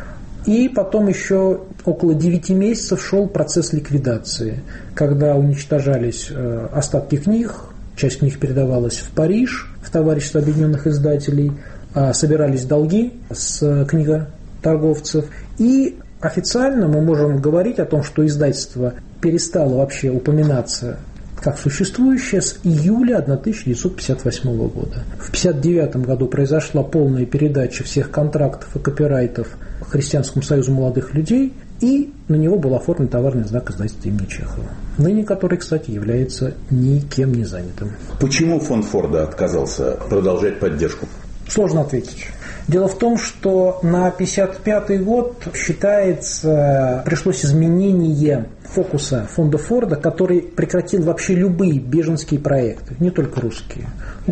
Speaker 6: И потом еще около 9 месяцев шел процесс ликвидации, когда уничтожались остатки книг, часть книг передавалась в Париж, в Товарищество объединенных издателей, собирались долги с книготорговцев. И официально мы можем говорить о том, что издательство перестало вообще упоминаться как существующее с июля 1958 года. В 1959 году произошла полная передача всех контрактов и копирайтов Христианскому союзу молодых людей, и на него был оформлен товарный знак издательства имени Чехова, ныне который, кстати, является никем не занятым.
Speaker 4: Почему фонд Форда отказался продолжать поддержку?
Speaker 6: Сложно ответить. Дело в том, что на 1955 год, считается, пришлось изменение фокуса фонда Форда, который прекратил вообще любые беженские проекты, не только русские.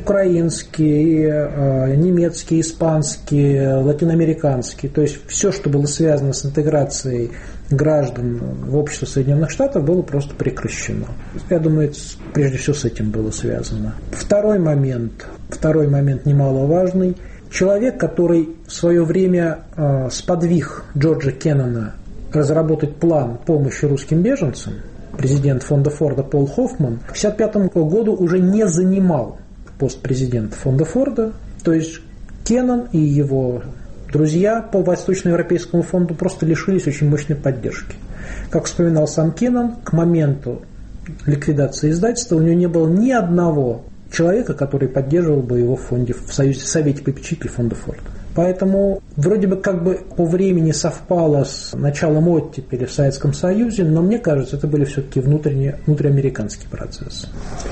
Speaker 6: Украинские, немецкие, испанские, латиноамериканские. То есть все, что было связано с интеграцией граждан в общество Соединенных Штатов, было просто прекращено. Я думаю, прежде всего с этим было связано. Второй момент немаловажный. Человек, который в свое время сподвиг Джорджа Кеннона разработать план помощи русским беженцам, президент фонда Форда Пол Хоффман, к 1955 году уже не занимал пост президента фонда Форда. То есть Кеннон и его друзья по Восточноевропейскому фонду просто лишились очень мощной поддержки. Как вспоминал сам Кеннон, к моменту ликвидации издательства у него не было ни одного человека, который поддерживал бы его в Совете попечителей фонда Форда. Поэтому вроде бы как бы по времени совпало с началом оттепели в Советском Союзе, но мне кажется, это были все-таки внутриамериканский процесс.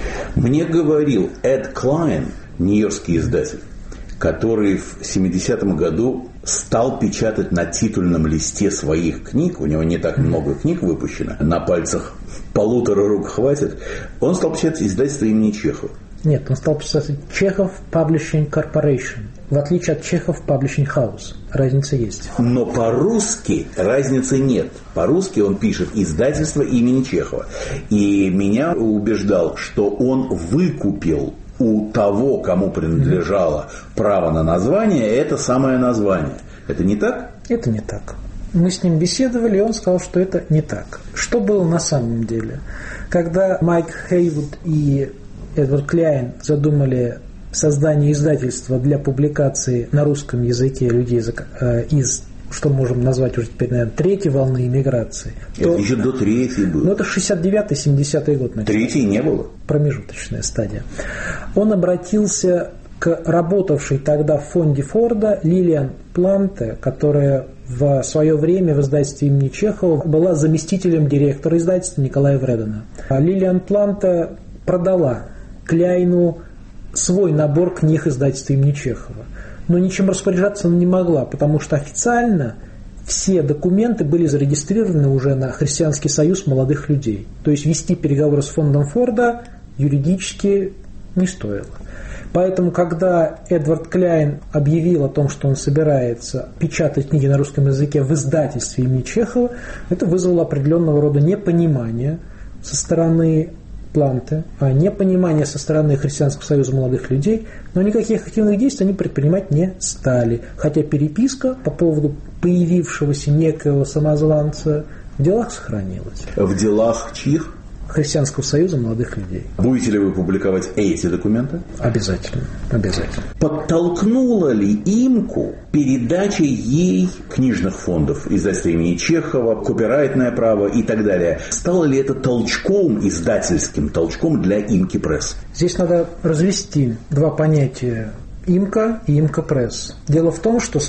Speaker 4: Мне говорил Эд Клайн, нью-йоркский издатель, который в 70-м году стал печатать на титульном листе своих книг, у него не так много книг выпущено, на пальцах 1,5 рук хватит, он стал печатать издательство имени Чехова. Нет,
Speaker 6: он стал писать Чехов Publishing Corporation, в отличие от Чехов Publishing House. Разница есть.
Speaker 4: Но по-русски разницы нет. По-русски он пишет издательство имени Чехова. И меня убеждал, что он выкупил у того, кому принадлежало право на название, это самое название. Это не так?
Speaker 6: Это не так. Мы с ним беседовали, и он сказал, что это не так. Что было на самом деле? Когда Майк Хейвуд и Эдвард Кляйн задумали создание издательства для публикации на русском языке людей из, что можем назвать уже теперь, наверное, третьей волны иммиграции.
Speaker 4: Это еще до третьей было.
Speaker 6: Ну, это 69-70 год.
Speaker 4: Третьей не было.
Speaker 6: Промежуточная стадия. Он обратился к работавшей тогда в фонде Форда Лилиан Планте, которая в свое время в издательстве имени Чехова была заместителем директора издательства Николая Вредена. Лилиан Планте продала Кляйну свой набор книг издательства имени Чехова. Но ничем распоряжаться она не могла, потому что официально все документы были зарегистрированы уже на Христианский союз молодых людей. То есть вести переговоры с фондом Форда юридически не стоило. Поэтому, когда Эдвард Кляйн объявил о том, что он собирается печатать книги на русском языке в издательстве имени Чехова, это вызвало определенного рода непонимание со стороны Планте, непонимание со стороны Христианского союза молодых людей, но никаких активных действий они предпринимать не стали. Хотя переписка по поводу появившегося некоего самозванца в делах сохранилась.
Speaker 4: В делах чьих?
Speaker 6: Христианского союза молодых людей.
Speaker 4: Будете ли вы публиковать эти документы?
Speaker 6: Обязательно. Обязательно.
Speaker 4: Подтолкнула ли Имку передача ей книжных фондов, издательства имени Чехова, копирайтное право и так далее? Стало ли это толчком, издательским толчком для Имки Пресс?
Speaker 6: Здесь надо развести два понятия: Имка и Имка Пресс. Дело в том, что с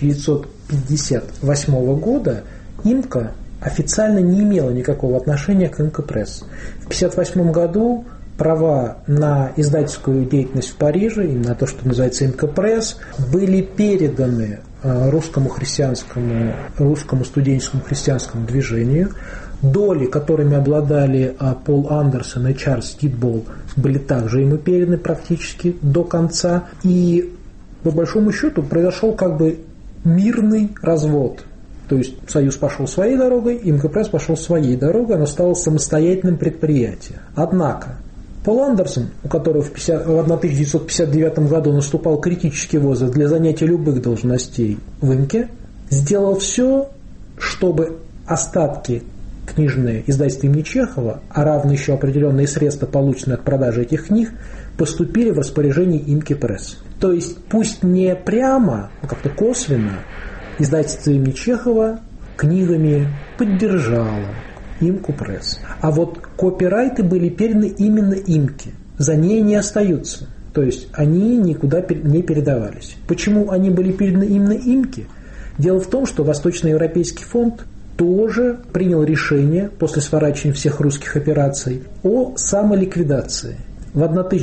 Speaker 6: 1958 года Имка официально не имела никакого отношения к Имка Пресс. В 1958 году права на издательскую деятельность в Париже, и на то, что называется Имка Пресс, были переданы русскому студенческому христианскому движению. Доли, которыми обладали Пол Андерсон и Чарльз Титбол, были также ему переданы практически до конца. И по большому счету произошел как бы мирный развод. То есть Союз пошел своей дорогой, Имка Пресс пошел своей дорогой, оно стало самостоятельным предприятием. Однако Пол Андерсон, у которого в 1959 году наступал критический возраст для занятия любых должностей в Имке, сделал все, чтобы остатки книжные издательства имени Чехова, а равно еще определенные средства, полученные от продажи этих книг, поступили в распоряжение Имки Пресс. То есть пусть не прямо, но как-то косвенно, издательство имени Чехова книгами поддержало Имку Пресс. А вот копирайты были переданы именно Имке. За ней не остаются. То есть они никуда не передавались. Почему они были переданы именно Имке? Дело в том, что Восточноевропейский фонд тоже принял решение после сворачивания всех русских операций о самоликвидации. В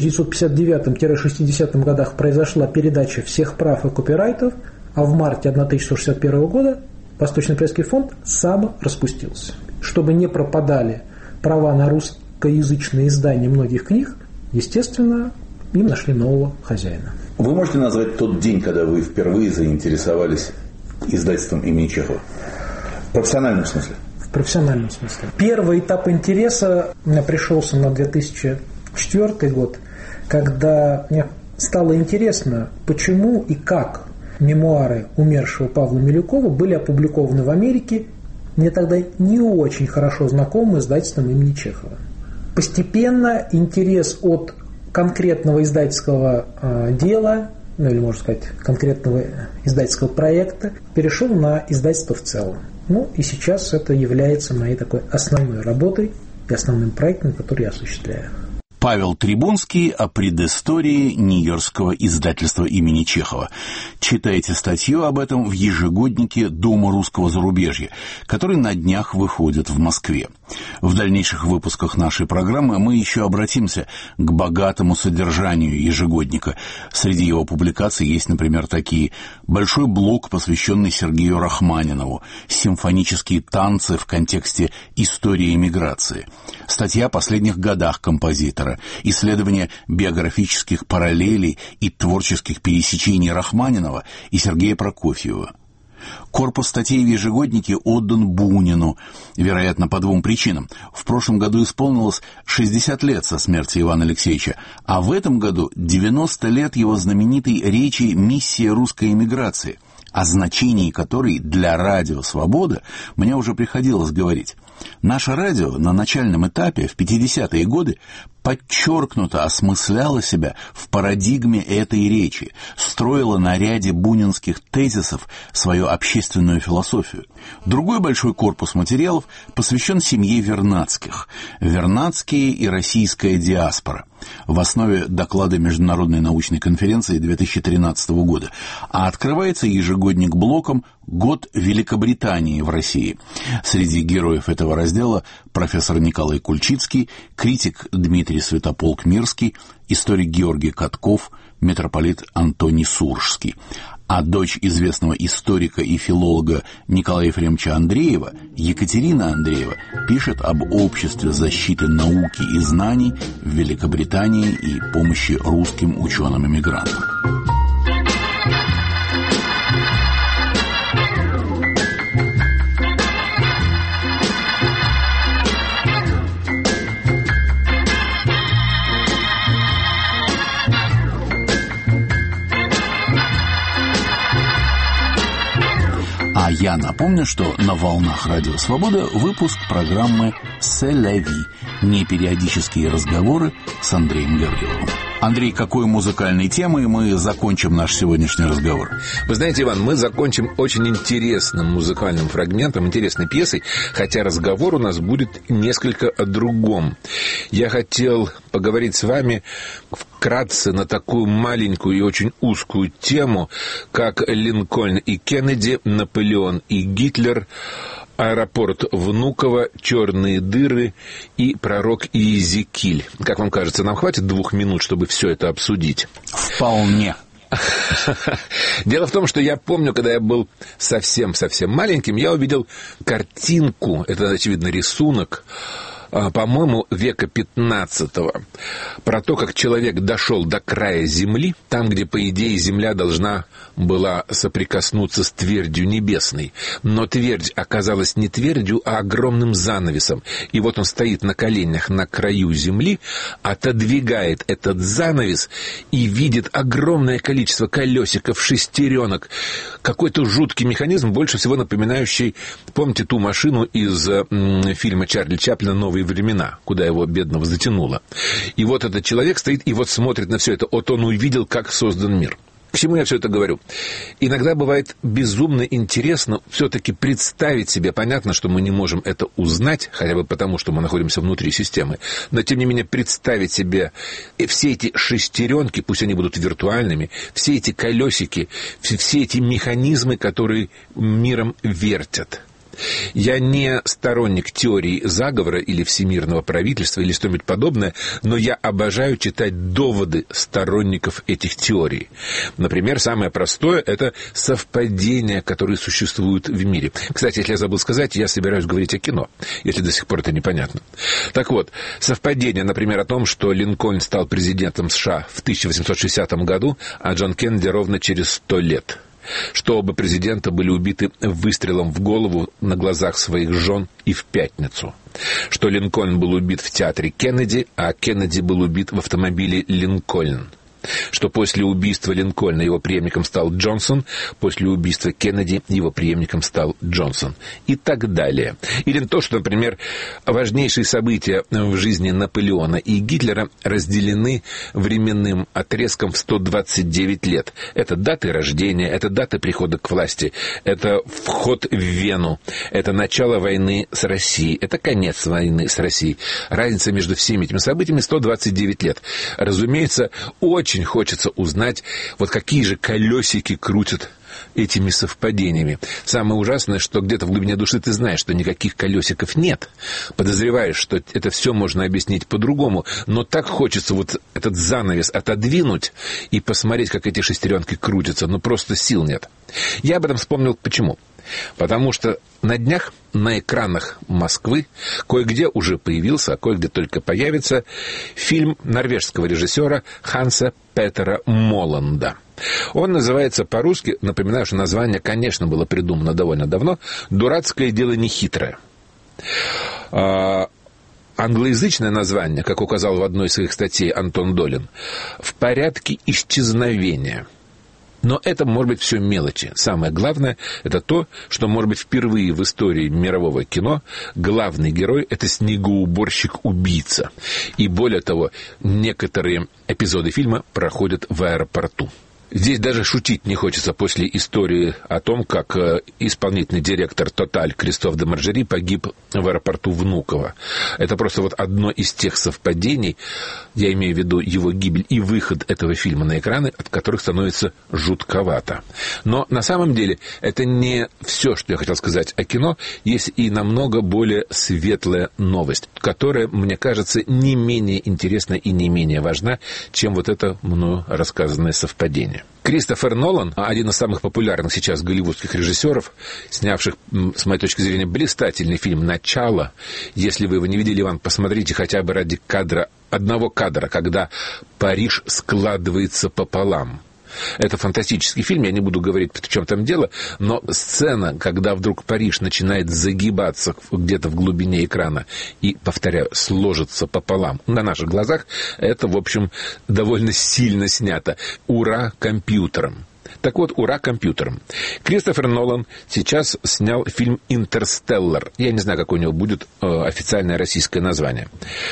Speaker 6: 1959-60 годах произошла передача всех прав и копирайтов, а в марте 1961 года Восточноевропейский фонд распустился. Чтобы не пропадали права на русскоязычные издания многих книг, естественно, им нашли нового хозяина.
Speaker 4: Вы можете назвать тот день, когда вы впервые заинтересовались издательством имени Чехова? В профессиональном смысле?
Speaker 6: В профессиональном смысле. Первый этап интереса у меня пришелся на 2004 год, когда мне стало интересно, почему и как мемуары умершего Павла Милюкова были опубликованы в Америке, мне тогда не очень хорошо знакомым издательством имени Чехова. Постепенно интерес от конкретного издательского дела, или можно сказать, конкретного издательского проекта, перешел на издательство в целом. И сейчас это является моей такой основной работой. и основными проектами, которые я осуществляю.
Speaker 4: Павел Трибунский о предыстории Нью-Йоркского издательства имени Чехова. Читайте статью об этом в ежегоднике Дома русского зарубежья, который на днях выходит в Москве. В дальнейших выпусках нашей программы мы еще обратимся к богатому содержанию ежегодника. Среди его публикаций есть, например, такие: большой блок, посвященный Сергею Рахманинову, симфонические танцы в контексте истории эмиграции, статья о последних годах композитора, исследование биографических параллелей и творческих пересечений Рахманинова и Сергея Прокофьева. Корпус статей в ежегоднике отдан Бунину, вероятно, по двум причинам. В прошлом году исполнилось 60 лет со смерти Ивана Алексеевича, а в этом году 90 лет его знаменитой речи «Миссия русской эмиграции», о значении которой для радио «Свобода» мне уже приходилось говорить. Наше радио на начальном этапе, в 50-е годы, подчеркнуто осмысляло себя в парадигме этой речи, строило на ряде бунинских тезисов свою общественную философию. Другой большой корпус материалов посвящен семье Вернадских. Вернадские и российская диаспора. В основе доклада Международной научной конференции 2013 года. А открывается ежегодник блоком «Год Великобритании в России». Среди героев этого раздела профессор Николай Кульчицкий, критик Дмитрий Святополк-Мирский, историк Георгий Катков, митрополит Антоний Суржский. А дочь известного историка и филолога Николая Ефремовича Андреева, Екатерина Андреева, пишет об обществе защиты науки и знаний в Великобритании и помощи русским ученым-эмигрантам. А я напомню, что на волнах Радио Свобода выпуск программы «C'est la vie» – непериодические разговоры с Андреем Гавриловым. Андрей, какой музыкальной темой мы закончим наш сегодняшний разговор?
Speaker 5: Вы знаете, Иван, мы закончим очень интересным музыкальным фрагментом, интересной пьесой, хотя разговор у нас будет несколько о другом. Я хотел поговорить с вами вкратце на такую маленькую и очень узкую тему, как Линкольн и Кеннеди, Наполеон и Гитлер, аэропорт Внуково, черные дыры и пророк Иезекииль. Как вам кажется, нам хватит 2 минут, чтобы все это обсудить?
Speaker 4: Вполне.
Speaker 5: Дело в том, что я помню, когда я был совсем-совсем маленьким, я увидел картинку, это, очевидно, рисунок, по-моему, века 15-го, про то, как человек дошел до края земли, там, где, по идее, земля должна была соприкоснуться с твердью небесной. Но твердь оказалась не твердью, а огромным занавесом. И вот он стоит на коленях на краю земли, отодвигает этот занавес и видит огромное количество колесиков, шестеренок. Какой-то жуткий механизм, больше всего напоминающий, помните ту машину из фильма Чарли Чаплина «Новые времена», куда его бедного затянуло. И вот этот человек стоит и вот смотрит на все это. Вот он увидел, как создан мир. К чему я все это говорю? Иногда бывает безумно интересно все-таки представить себе. Понятно, что мы не можем это узнать, хотя бы потому, что мы находимся внутри системы. Но, тем не менее, представить себе все эти шестеренки, пусть они будут виртуальными, все эти колесики, все эти механизмы, которые миром вертят. Я не сторонник теории заговора или всемирного правительства или что-нибудь подобное, но я обожаю читать доводы сторонников этих теорий. Например, самое простое – это совпадения, которые существуют в мире. Кстати, если я забыл сказать, я собираюсь говорить о кино, если до сих пор это непонятно. Так вот, совпадение, например, о том, что Линкольн стал президентом США в 1860 году, а Джон Кеннеди ровно через 100 лет. Что оба президента были убиты выстрелом в голову на глазах своих жен и в пятницу. Что Линкольн был убит в театре Кеннеди, а Кеннеди был убит в автомобиле Линкольн. что после убийства Линкольна его преемником стал Джонсон, после убийства Кеннеди его преемником стал Джонсон и так далее. Или то, что, например, важнейшие события в жизни Наполеона и Гитлера разделены временным отрезком в 129 лет. Это даты рождения, это даты прихода к власти, это вход в Вену, это начало войны с Россией, это конец войны с Россией. Разница между всеми этими событиями 129 лет. Разумеется, очень хочется узнать, вот какие же колесики крутят этими совпадениями. Самое ужасное, что где-то в глубине души ты знаешь, что никаких колесиков нет. Подозреваешь, что это все можно объяснить по-другому, но так хочется вот этот занавес отодвинуть и посмотреть, как эти шестеренки крутятся, но просто сил нет. Я об этом вспомнил почему. Потому что на днях на экранах Москвы кое-где уже появился, а кое-где только появится фильм норвежского режиссера Ханса Петера Моланда. Он называется по-русски, напоминаю, что название, конечно, было придумано довольно давно, «Дурацкое дело нехитрое». Англоязычное название, как указал в одной из своих статей Антон Долин, «В порядке исчезновения». Но это, может быть, все мелочи. Самое главное – это то, что, может быть, впервые в истории мирового кино главный герой – это снегоуборщик-убийца. И более того, некоторые эпизоды фильма проходят в аэропорту. Здесь даже шутить не хочется после истории о том, как исполнительный директор «Тоталь» Кристоф де Маржери погиб в аэропорту Внуково. Это просто вот одно из тех совпадений, я имею в виду его гибель и выход этого фильма на экраны, от которых становится жутковато. Но на самом деле это не все, что я хотел сказать о кино. Есть и намного более светлая новость, которая, мне кажется, не менее интересна и не менее важна, чем вот это мною рассказанное совпадение. Кристофер Нолан, один из самых популярных сейчас голливудских режиссеров, снявших, с моей точки зрения, блистательный фильм «Начало». Если вы его не видели, Иван, посмотрите хотя бы ради одного кадра, когда Париж складывается пополам. Это фантастический фильм, я не буду говорить, в чем там дело, но сцена, когда вдруг Париж начинает загибаться где-то в глубине экрана и, повторяю, сложится пополам на наших глазах, это, в общем, довольно сильно снято. Ура компьютерам! Так вот, ура компьютерам. Кристофер Нолан сейчас снял фильм «Интерстеллар». Я не знаю, какое у него будет официальное российское название.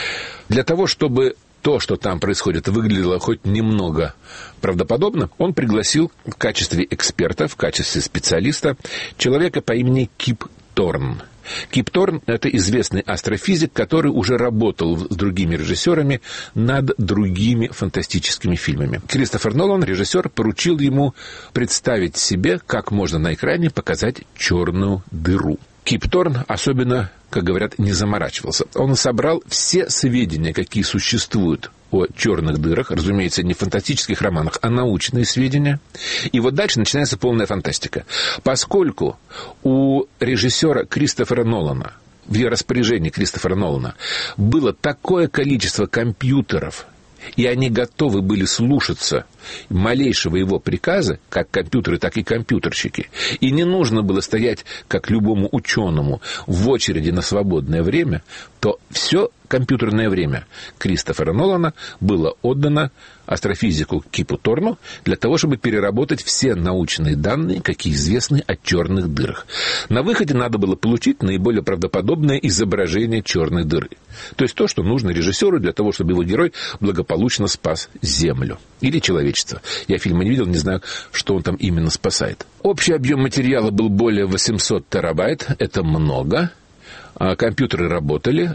Speaker 5: Для того, чтобы то, что там происходит, выглядело хоть немного правдоподобно, он пригласил в качестве эксперта, в качестве специалиста человека по имени Кип Торн. Кип Торн – это известный астрофизик, который уже работал с другими режиссерами над другими фантастическими фильмами. Кристофер Нолан, режиссер, поручил ему представить себе, как можно на экране показать черную дыру. Кип Торн особенно, как говорят, не заморачивался. Он собрал все сведения, какие существуют о черных дырах, разумеется, не в фантастических романах, а научные сведения. И вот дальше начинается полная фантастика. Поскольку у режиссера Кристофера Нолана, в ее распоряжении Кристофера Нолана, было такое количество компьютеров, и они готовы были слушаться малейшего его приказа, как компьютеры, так и компьютерщики. И не нужно было стоять, как любому ученому, в очереди на свободное время, то все компьютерное время Кристофера Нолана было отдано астрофизику Кипу Торну для того, чтобы переработать все научные данные, какие известны о черных дырах. На выходе надо было получить наиболее правдоподобное изображение черной дыры. То есть то, что нужно режиссеру для того, чтобы его герой благополучно спас Землю. Или человечество. Я фильма не видел, не знаю, что он там именно спасает. Общий объем материала был более 800 терабайт. Это много. Компьютеры работали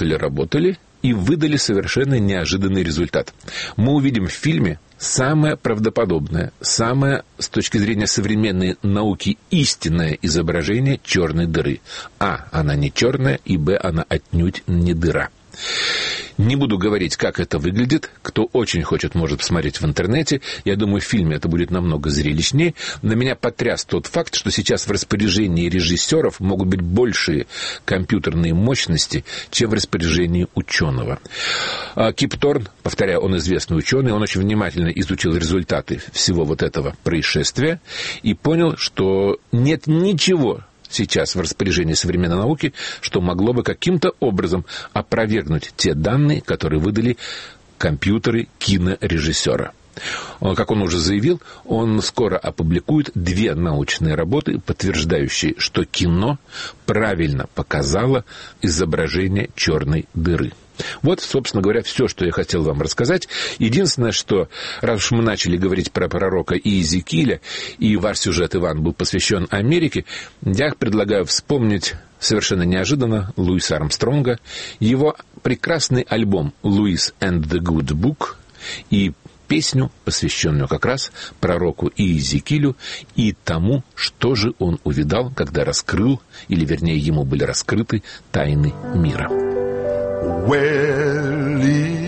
Speaker 5: и выдали совершенно неожиданный результат. Мы увидим в фильме самое правдоподобное, самое, с точки зрения современной науки, истинное изображение черной дыры. А, она не черная, и Б, она отнюдь не дыра. Не буду говорить, как это выглядит. Кто очень хочет, может посмотреть в интернете. Я думаю, в фильме это будет намного зрелищнее. На меня потряс тот факт, что сейчас в распоряжении режиссеров могут быть большие компьютерные мощности, чем в распоряжении ученого. Кип Торн, повторяю, он известный ученый, он очень внимательно изучил результаты всего вот этого происшествия и понял, что нет ничего сейчас в распоряжении современной науки, что могло бы каким-то образом опровергнуть те данные, которые выдали компьютеры кинорежиссера. Как он уже заявил, он скоро опубликует 2 научные работы, подтверждающие, что кино правильно показало изображение черной дыры. Вот, собственно говоря, все, что я хотел вам рассказать. Единственное, что, раз уж мы начали говорить про пророка Иезекииля, и ваш сюжет, Иван, был посвящен Америке, я предлагаю вспомнить совершенно неожиданно Луиса Армстронга, его прекрасный альбом «Louis and the Good Book» и песню, посвященную как раз пророку Иезекиилю и тому, что же он увидал, когда раскрыл, или вернее ему были раскрыты тайны мира.
Speaker 7: Well,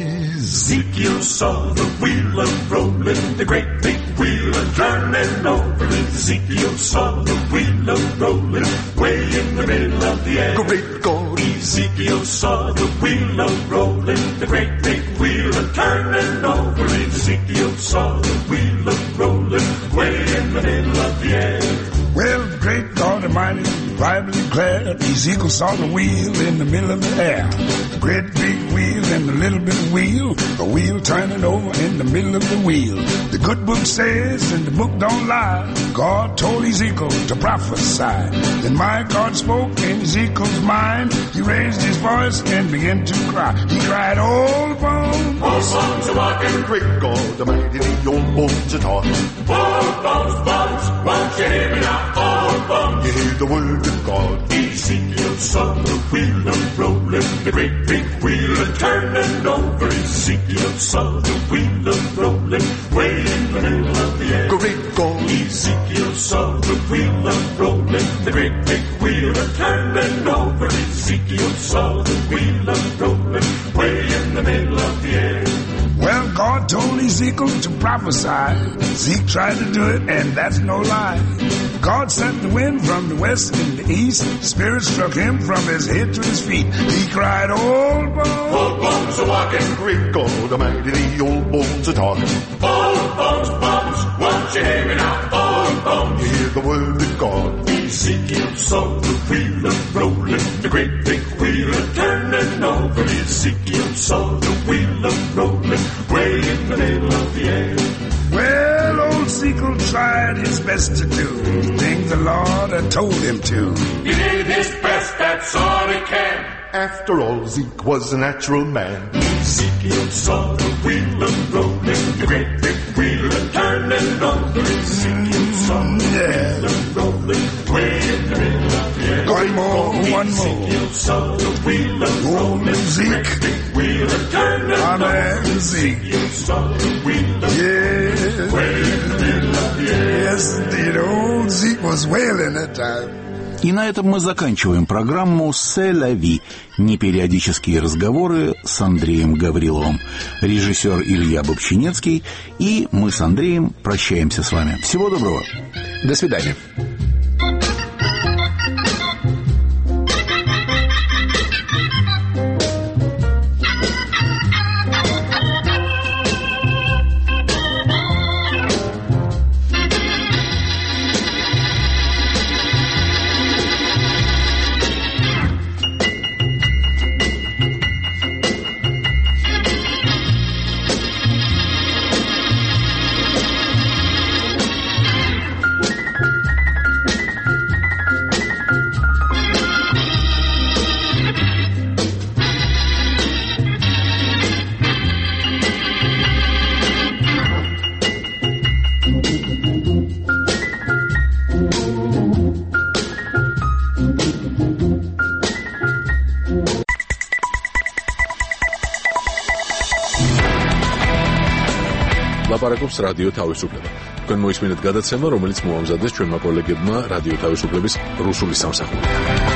Speaker 7: Ezekiel saw the wheel rolling, the great big wheel turning over. Ezekiel saw the wheel rolling, way in the middle of the air. Great God! Ezekiel saw the wheel rolling, the great big wheel turning over. Ezekiel saw the wheel rolling, way in the middle of the air. Well, great God Almighty, Bible declared, Ezekiel saw the wheel in the middle of the air. The great big wheel and the little bit of wheel, a wheel turning over in the middle of the wheel. The good book says, and the book don't lie, God told Ezekiel to prophesy. Then my God spoke in Ezekiel's mind. He raised his voice and began to cry. He cried, old bones, are walking. Great God Almighty, the old bones are talking. Old bones, won't you hear me now? Old bones, you hear the word of God. Ezekiel saw the wheel rolling, the great big wheel turning over. Ezekiel saw the wheel rolling, way in the middle of the air. Great God. Ezekiel saw the wheel rolling, the great big wheel turning over. Ezekiel saw the wheel rolling, way in the middle of the air. Well, God told Ezekiel to prophesy. Zeke tried to do it, and that's no lie. God sent the wind from the west and the east. Spirit struck him from his head to his feet. He cried, old bones are walking. Great God Almighty, the old bones are talking. Old bones, won't you hear me now? Old bones, you hear the word of God. Ezekiel saw the wheel rolling, the great big wheel turning over. Ezekiel saw the wheel rolling, way in the middle of the air. Well, old Ezekiel tried his best to do things the Lord had told him to. He did his best, that's all he can. After all, Zeke was a natural man. Ezekiel saw the wheel rolling, the great big wheel turning over. Ezekiel saw the wheel rolling, way in the middle of the air. One more. Ezekiel saw the wheel rolling, the great big wheel turning over. Ezekiel saw the wheel way in the middle of the air. Yes, indeed, old Zeke was wailing that time.
Speaker 4: И на этом мы заканчиваем программу «Се ла ви» – непериодические разговоры с Андреем Гавриловым. Режиссер Илья Бобчинецкий. И мы с Андреем прощаемся с вами. Всего доброго.
Speaker 5: До свидания.
Speaker 1: ლაპარაკობს რადიო თავისუფლება. თქვენ მოისმინეთ გადაცემა, რომელიც მოამზადეს ჩვენმა კოლეგებმა რადიო თავისუფლების რუსული სამსახურიდან.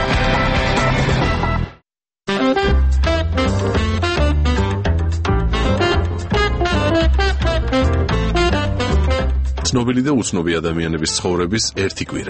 Speaker 1: ცნობილი და უცნობი ადამიანების ცხოვრების ერთი კვირა.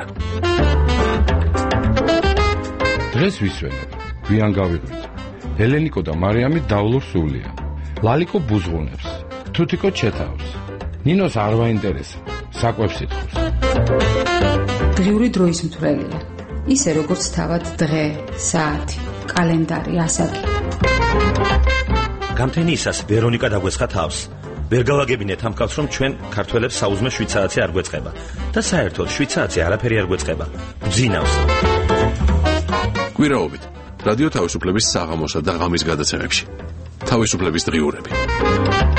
Speaker 8: დღეს ვისვენებ, გვიან გავიღვიძე. ელენიკო და მარიამი დავლურ სულიან. ლალიკო ბუზღუნებს, თუთიკო ჩეთავს. ნინოს არ ვაინტერესებს, საკვებს ითხოვს.
Speaker 9: დღიური დროის მთვრელია. ისე როგორც თავად დღე, საათი, კალენდარი, ასაკი.
Speaker 10: გამთენიისას ვერონიკა დაგვესხა თავს. ვერ გავაგებინეთ ამ კაცს, რომ ჩვენ ქართველებს საუზმე შვიცარიცი არ გვეწყება და საერთოდ შვიცარიცი არაფერი არ გვეწყება. გძინავს.
Speaker 1: კვირაობით რადიო თავისუფლების საღამოსა და ღამის გადაცემებში თავისუფლების დღიურები.